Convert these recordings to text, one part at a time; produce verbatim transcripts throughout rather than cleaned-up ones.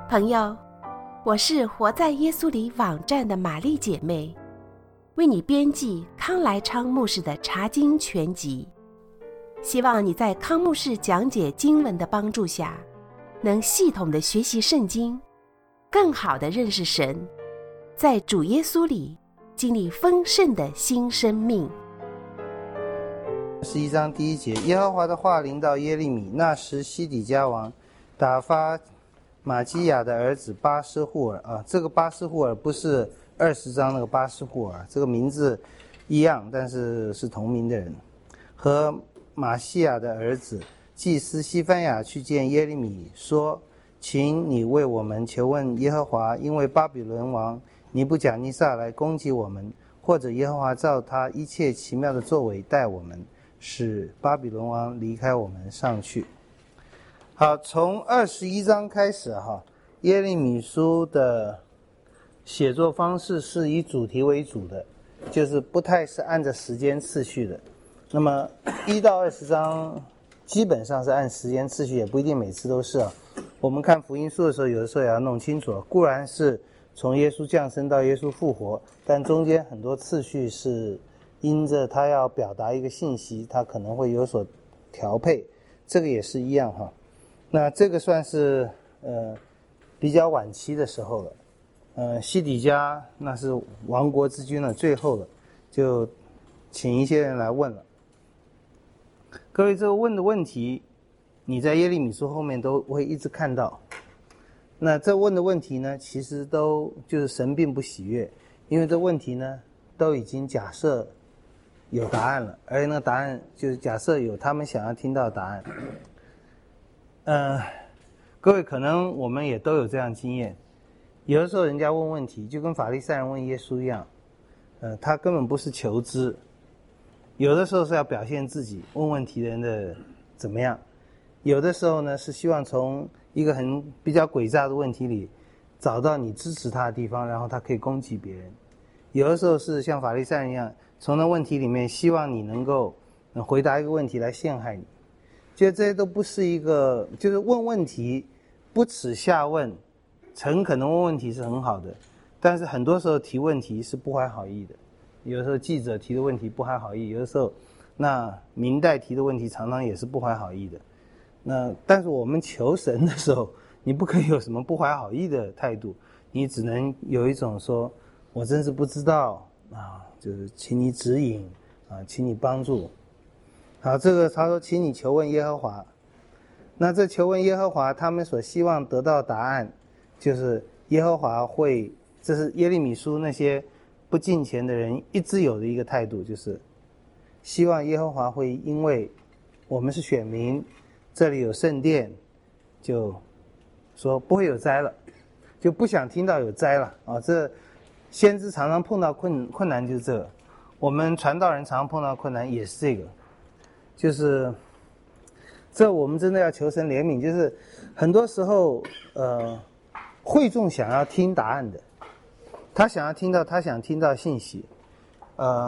朋友，我是活在耶稣里网站的玛丽姐妹，为你编辑康来昌牧师的查经全集，希望你在康牧师讲解经文的帮助下，能系统的学习圣经，更好的认识神，在主耶稣里经历丰盛的新生命。 十一章第一节，耶和华的话临到耶利米，那时西底家王打发玛基亚的儿子巴施户尔啊，这个巴施户尔不是二十章那个巴施户尔，这个名字一样，但是是同名的人，和玛西亚的儿子祭司西番雅去见耶利米，说：请你为我们求问耶和华，因为巴比伦王尼布甲尼撒来攻击我们，或者耶和华照他一切奇妙的作为待我们，使巴比伦王离开我们上去。好，从二十一章开始哈，耶利米书的写作方式是以主题为主的，就是不太是按照时间次序的。那么一到二十章基本上是按时间次序，也不一定每次都是啊。我们看福音书的时候，有的时候也要弄清楚，固然是从耶稣降生到耶稣复活，但中间很多次序是因着他要表达一个信息，他可能会有所调配，这个也是一样哈。那这个算是呃比较晚期的时候了，呃西底家那是亡国之君了，最后了，就请一些人来问了。各位，这个问的问题，你在耶利米书后面都会一直看到。那这问的问题呢，其实都就是神并不喜悦，因为这问题呢都已经假设有答案了，而那个答案就是假设有他们想要听到的答案。呃，各位可能我们也都有这样经验，有的时候人家问问题，就跟法利赛人问耶稣一样，呃，他根本不是求知，有的时候是要表现自己，问问题的人的怎么样，有的时候呢是希望从一个很比较诡诈的问题里找到你支持他的地方，然后他可以攻击别人。有的时候是像法利赛人一样，从那问题里面希望你能够回答一个问题来陷害你。觉得这些都不是一个，就是问问题不耻下问，诚恳的问问题是很好的，但是很多时候提问题是不怀好意的。有的时候记者提的问题不怀好意，有的时候那明代提的问题常常也是不怀好意的。那但是我们求神的时候，你不可以有什么不怀好意的态度，你只能有一种说我真是不知道啊，就是请你指引啊，请你帮助。好，这个他说请你求问耶和华。那这求问耶和华，他们所希望得到的答案就是耶和华会，这是耶利米书那些不敬虔的人一直有的一个态度，就是希望耶和华会因为我们是选民，这里有圣殿，就说不会有灾了，就不想听到有灾了啊。这先知常常碰到困困难就是这个，我们传道人常常碰到困难也是这个，就是这我们真的要求神怜悯，就是很多时候呃会众想要听答案的，他想要听到他想听到信息，呃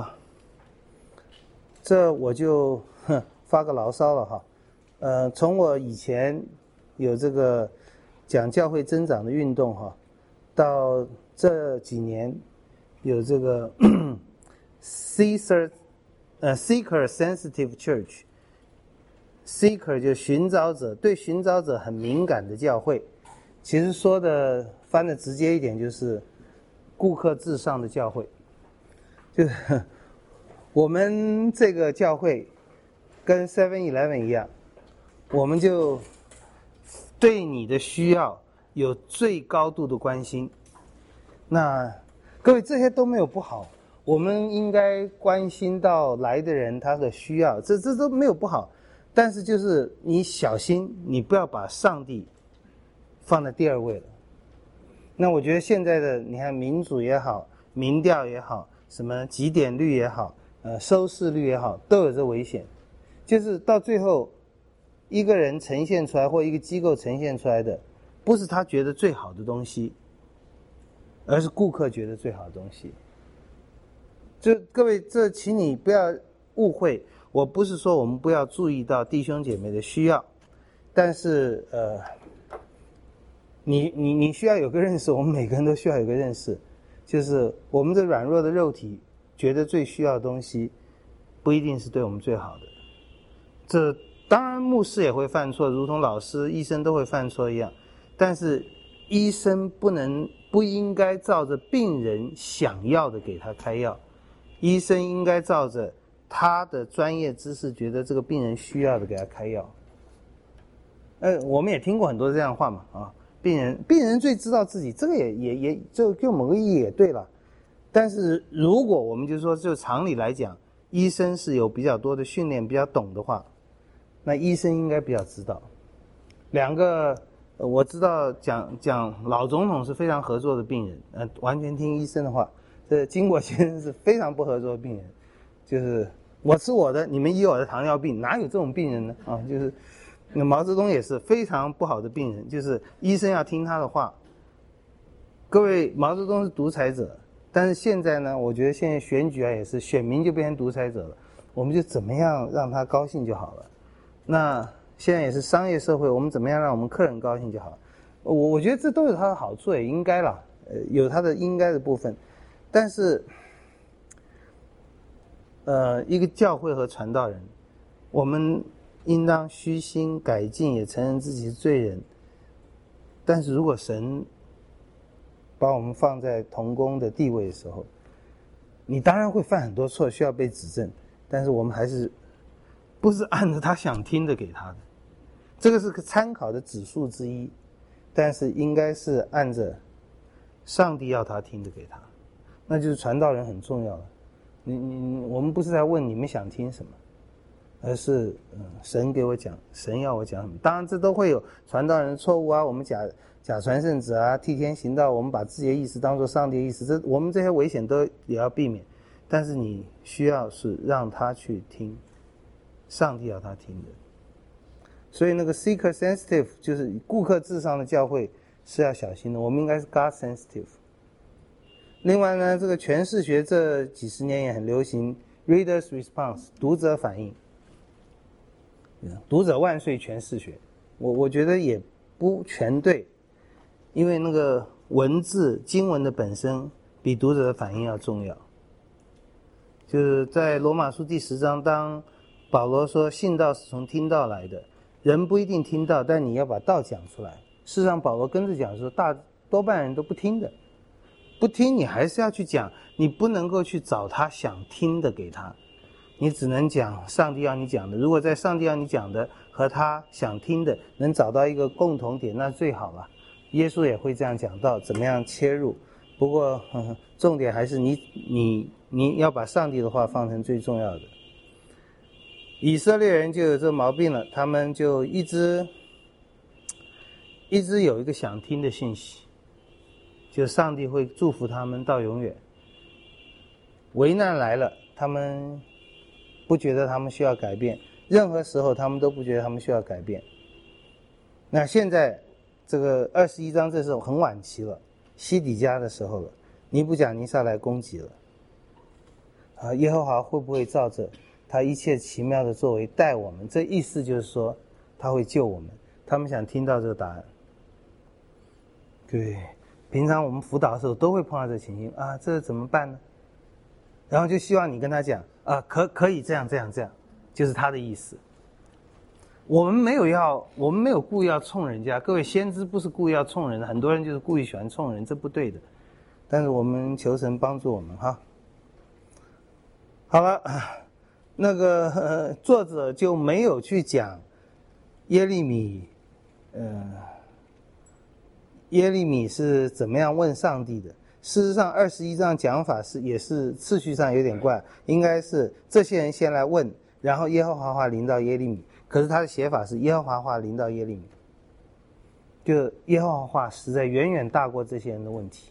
这我就哼发个牢骚了哈。呃从我以前有这个讲教会增长的运动哈，到这几年有这个Seeker 呃 Seeker Sensitive Church， Seeker 就寻找者，对寻找者很敏感的教会，其实说的翻的直接一点就是顾客至上的教会。就是我们这个教会跟 seven eleven 一样，我们就对你的需要有最高度的关心。那各位，这些都没有不好，我们应该关心到来的人他的需要，这这都没有不好，但是就是你小心，你不要把上帝放在第二位了。那我觉得现在的你看民主也好，民调也好，什么集点率也好，呃收视率也好，都有这危险，就是到最后一个人呈现出来或一个机构呈现出来的不是他觉得最好的东西，而是顾客觉得最好的东西。就各位，这请你不要误会，我不是说我们不要注意到弟兄姐妹的需要，但是呃你你你需要有个认识，我们每个人都需要有个认识，就是我们的软弱的肉体觉得最需要的东西，不一定是对我们最好的。这当然牧师也会犯错，如同老师、医生都会犯错一样，但是医生不能不应该照着病人想要的给他开药，医生应该照着他的专业知识觉得这个病人需要的给他开药。呃，我们也听过很多这样的话嘛，啊，病人病人最知道自己，这个也也也就就某个意义也对了。但是如果我们就说就常理来讲，医生是有比较多的训练，比较懂的话，那医生应该比较知道。两个呃我知道讲讲老总统是非常合作的病人，呃，完全听医生的话。这金国先生是非常不合作的病人，就是我吃我的，你们医我的糖尿病，哪有这种病人呢？啊，就是那毛泽东也是非常不好的病人，就是医生要听他的话。各位，毛泽东是独裁者，但是现在呢，我觉得现在选举啊也是选民就变成独裁者了，我们就怎么样让他高兴就好了。那现在也是商业社会，我们怎么样让我们客人高兴就好了。我我觉得这都有它的好处，也应该啦，呃，有它的应该的部分。但是，呃，一个教会和传道人，我们应当虚心改进，也承认自己是罪人。但是如果神把我们放在同工的地位的时候，你当然会犯很多错，需要被指正，但是我们还是不是按照他想听的给他的，这个是个参考的指数之一，但是应该是按着上帝要他听的给他，那就是传道人很重要了。你你我们不是在问你们想听什么，而是嗯，神给我讲，神要我讲什么。当然这都会有传道人的错误啊，我们假假传圣旨啊，替天行道，我们把自己的意思当作上帝的意思，这我们这些危险都也要避免。但是你需要是让他去听上帝要他听的。所以那个 seeker sensitive 就是顾客至上的教会是要小心的，我们应该是 God sensitive。另外呢，这个诠释学这几十年也很流行 readers response 读者反应，读者万岁诠释学，我我觉得也不全对，因为那个文字经文的本身比读者的反应要重要。就是在罗马书第十章，当保罗说信道是从听道来的，人不一定听到，但你要把道讲出来。事实上保罗跟着讲说，大多半人都不听的，不听你还是要去讲，你不能够去找他想听的给他，你只能讲上帝要你讲的。如果在上帝要你讲的和他想听的能找到一个共同点，那最好了。耶稣也会这样讲到怎么样切入，不过呵呵重点还是你你你要把上帝的话放成最重要的。以色列人就有这毛病了，他们就一直一直有一个想听的信息，就上帝会祝福他们到永远。危难来了，他们不觉得他们需要改变，任何时候他们都不觉得他们需要改变。那现在这个二十一章这时候很晚期了，西底家的时候了，尼布甲尼撒来攻击了啊，耶和华会不会照着他一切奇妙的作为待我们？这意思就是说他会救我们。他们想听到这个答案。对，平常我们辅导的时候都会碰到这个情形啊，这怎么办呢？然后就希望你跟他讲啊，可可以这样这样这样，就是他的意思。我们没有要，我们没有故意要冲人家，各位，先知不是故意要冲人的，很多人就是故意喜欢冲人，这不对的。但是我们求神帮助我们哈。好了，那个、呃、作者就没有去讲耶利米，呃，耶利米是怎么样问上帝的。事实上二十一章讲法是也是次序上有点怪，应该是这些人先来问，然后耶和华话临到耶利米，可是他的写法是耶和华话临到耶利米，就耶和华话实在远远大过这些人的问题。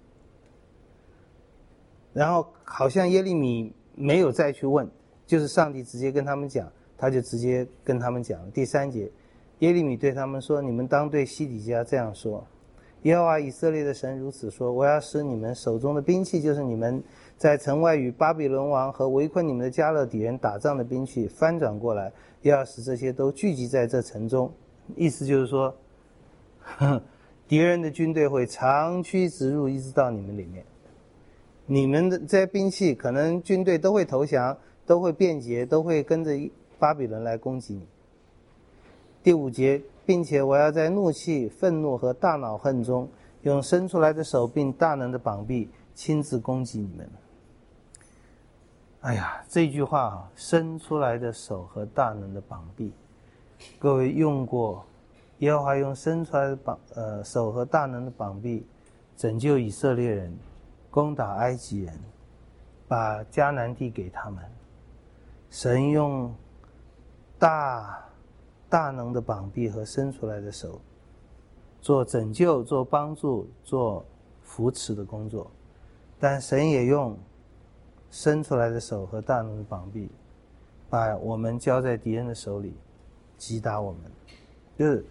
然后好像耶利米没有再去问，就是上帝直接跟他们讲，他就直接跟他们讲。第三节，耶利米对他们说，你们当对西底家这样说，耶和华以色列的神如此说，我要使你们手中的兵器，就是你们在城外与巴比伦王和围困你们的迦勒底人打仗的兵器翻转过来，又要使这些都聚集在这城中。意思就是说，呵呵， 敌人的军队会长驱直入，一直到你们里面。你们的这些兵器，可能军队都会投降，都会变节，都会跟着巴比伦来攻击你。第五节，并且我要在怒气、愤怒和大恼恨中，用伸出来的手并大能的膀臂，亲自攻击你们。哎呀，这句话啊，伸出来的手和大能的膀臂，各位用过耶和华用伸出来的膀呃手和大能的膀臂拯救以色列人，攻打埃及人，把迦南地给他们。神用大大能的膀臂和伸出来的手做拯救、做帮助、做扶持的工作，但神也用伸出来的手和大能的膀臂把我们交在敌人的手里，击打我们。就是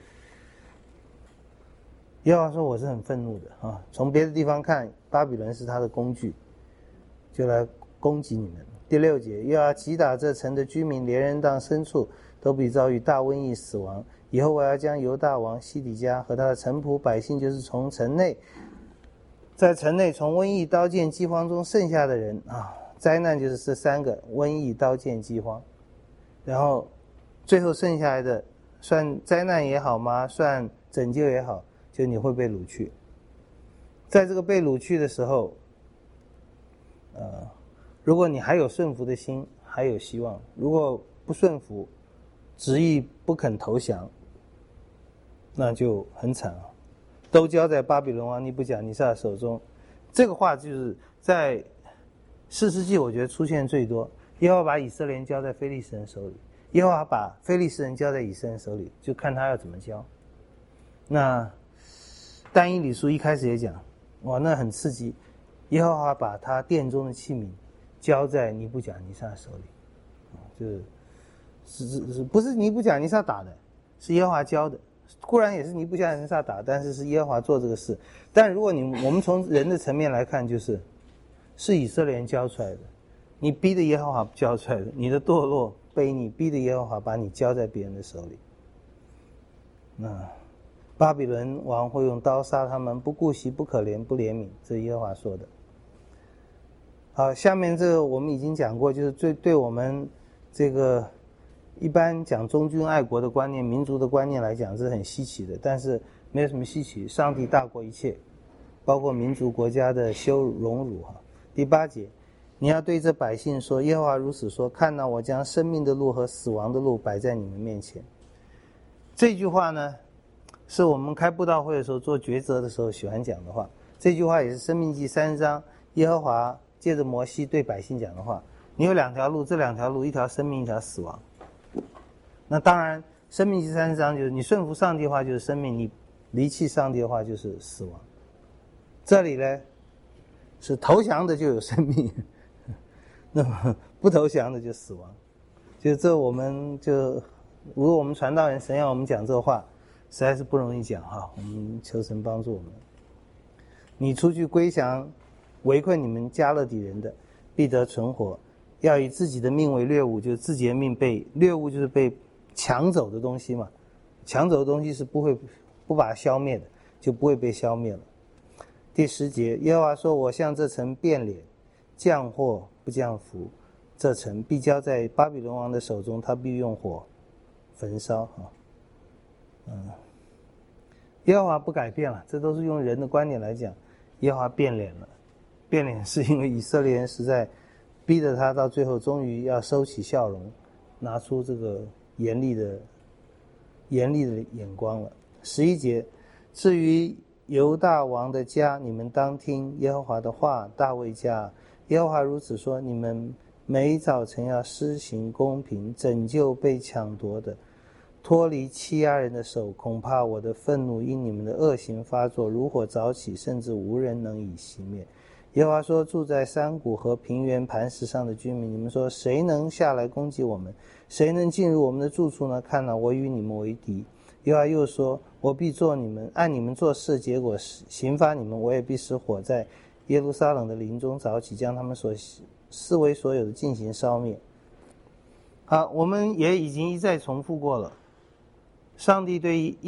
耶和华说我是很愤怒的啊！从别的地方看，巴比伦是他的工具，就来攻击你们。第六节，又要击打这城的居民，连人当牲畜都必遭遇大瘟疫死亡。以后我要将犹大王西底家和他的臣仆百姓，就是从城内在城内从瘟疫、刀剑、饥荒中剩下的人啊，灾难就是这三个：瘟疫、刀剑、饥荒。然后最后剩下来的，算灾难也好吗？算拯救也好，就你会被掳去。在这个被掳去的时候，呃，如果你还有顺服的心，还有希望；如果不顺服，执意不肯投降，那就很惨啊！都交在巴比伦王尼布甲尼撒手中。这个话就是在士师记我觉得出现最多。耶和华把以色列人交在非利士人手里，耶和华把非利士人交在以色列人手里，就看他要怎么交。那但以理书一开始也讲，哇，那很刺激。耶和华把他殿中的器皿交在尼布甲尼撒手里，就是是是是不是尼布甲尼撒打的，是耶和华教的。固然也是尼布甲尼撒打，但是是耶和华做这个事。但如果你我们从人的层面来看，就是是以色列人教出来的，你逼的耶和华教出来的，你的堕落被你逼的耶和华把你交在别人的手里。那巴比伦王会用刀杀他们，不顾惜，不可怜，不怜悯，这是耶和华说的。好，下面这个我们已经讲过，就是最对我们这个一般讲忠君爱国的观念、民族的观念来讲是很稀奇的，但是没有什么稀奇，上帝大过一切，包括民族国家的羞辱荣辱哈。第八节，你要对这百姓说，耶和华如此说，看到我将生命的路和死亡的路摆在你们面前。这句话呢，是我们开布道会的时候做抉择的时候喜欢讲的话。这句话也是申命记三十章耶和华借着摩西对百姓讲的话。你有两条路，这两条路，一条生命，一条死亡。那当然申命记三十章就是你顺服上帝的话就是生命，你离弃上帝的话就是死亡。这里呢是投降的就有生命，那么不投降的就死亡。就这我们就如果我们传道人神要我们讲这话，实在是不容易讲哈，我们求神帮助我们。你出去归降围困你们加勒底人的，必得存活。要以自己的命为掠物，就是自己的命被掠物，就是被抢走的东西嘛。抢走的东西是不会不把它消灭的，就不会被消灭了。第十节，耶和华说，我向这城变脸，降祸不降福，这城必交在巴比伦王的手中，他必用火焚烧啊。嗯，耶和华不改变了，这都是用人的观点来讲，耶和华变脸了。变脸是因为以色列人实在逼着他到最后终于要收起笑容，拿出这个严厉的严厉的眼光了。十一节，至于犹大王的家，你们当听耶和华的话，大卫家，耶和华如此说，你们每早晨要施行公平，拯救被抢夺的，脱离欺压人的手，恐怕我的愤怒因你们的恶行发作，如火早起，甚至无人能以熄灭。耶和华说，住在山谷和平原磐石上的居民，你们说谁能下来攻击我们？谁能进入我们的住处呢？看哪，我与你们为敌。耶和华又说，我必做你们按你们做事，结果刑罚你们，我也必使火在耶路撒冷的林中早起，将他们所视为所有的进行烧灭。好，我们也已经一再重复过了，上帝对耶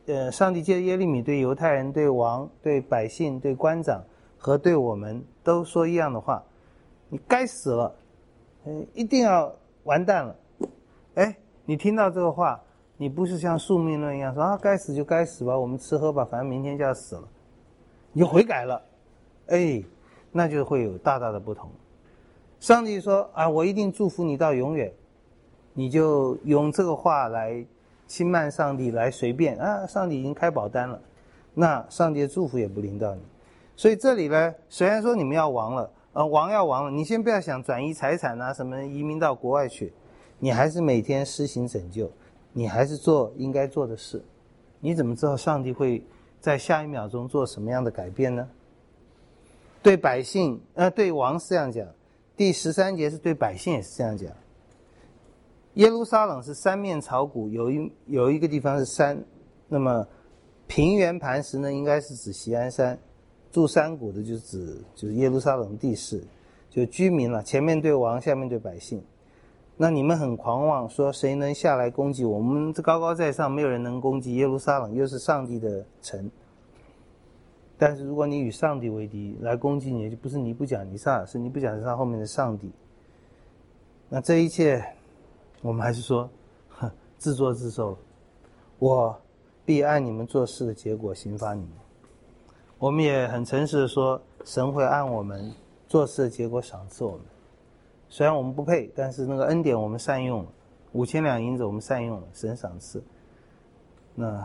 呃，上帝借耶利米对犹太人、对王、对百姓、对官长和对我们都说一样的话：你该死了，嗯，一定要完蛋了。哎，你听到这个话，你不是像宿命论一样说啊，该死就该死吧，我们吃喝吧，反正明天就要死了，你就悔改了，哎，那就会有大大的不同。上帝说啊，我一定祝福你到永远，你就用这个话来轻慢上帝，来随便啊，上帝已经开保单了，那上帝的祝福也不临到你。所以这里呢，虽然说你们要亡了，呃，亡要亡了，你先不要想转移财产啊，什么移民到国外去，你还是每天施行拯救，你还是做应该做的事。你怎么知道上帝会在下一秒钟做什么样的改变呢？对百姓，呃，对王是这样讲，第十三节是对百姓也是这样讲。耶路撒冷是三面朝谷，有一有一个地方是山，那么平原磐石呢，应该是指锡安山，住山谷的就是指就是耶路撒冷地势，就居民了，前面对王，下面对百姓。那你们很狂妄，说谁能下来攻击我们？我们这高高在上，没有人能攻击耶路撒冷，又是上帝的城。但是如果你与上帝为敌，来攻击你，就不是尼布甲尼撒，是尼布甲尼撒后面的上帝。那这一切，我们还是说，自作自受了。我必按你们做事的结果刑罚你们。我们也很诚实的说，神会按我们做事的结果赏赐我们。虽然我们不配，但是那个恩典我们善用了，五千两银子我们善用了，神赏赐。那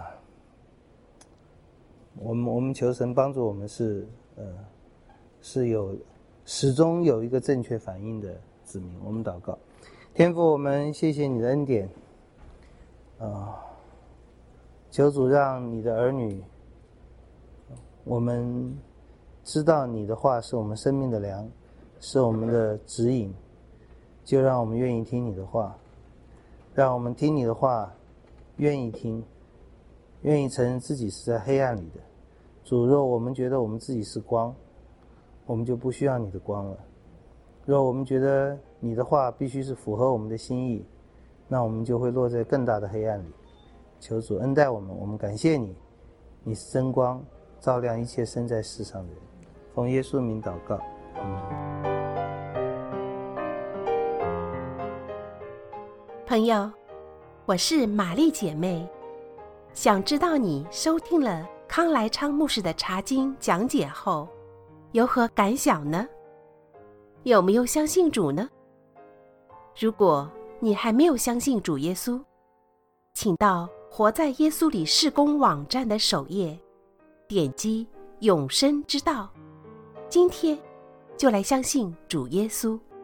我们我们求神帮助我们是呃是有始终有一个正确反应的子民。我们祷告，天父，我们谢谢你的恩典，啊、呃，求主让你的儿女，我们知道你的话是我们生命的粮，是我们的指引，就让我们愿意听你的话，让我们听你的话，愿意听，愿意承认自己是在黑暗里的。主，若我们觉得我们自己是光，我们就不需要你的光了。若我们觉得你的话必须是符合我们的心意，那我们就会落在更大的黑暗里。求主恩待我们，我们感谢你，你是真光，照亮一切生在世上的人。奉耶稣名祷告，嗯。 朋友，我是玛丽姐妹，想知道你收听了康来昌牧师的查经讲解后有何感想呢？有没有相信主呢？如果你还没有相信主耶稣，请到活在耶稣里事工网站的首页，点击永生之道，今天就来相信主耶稣。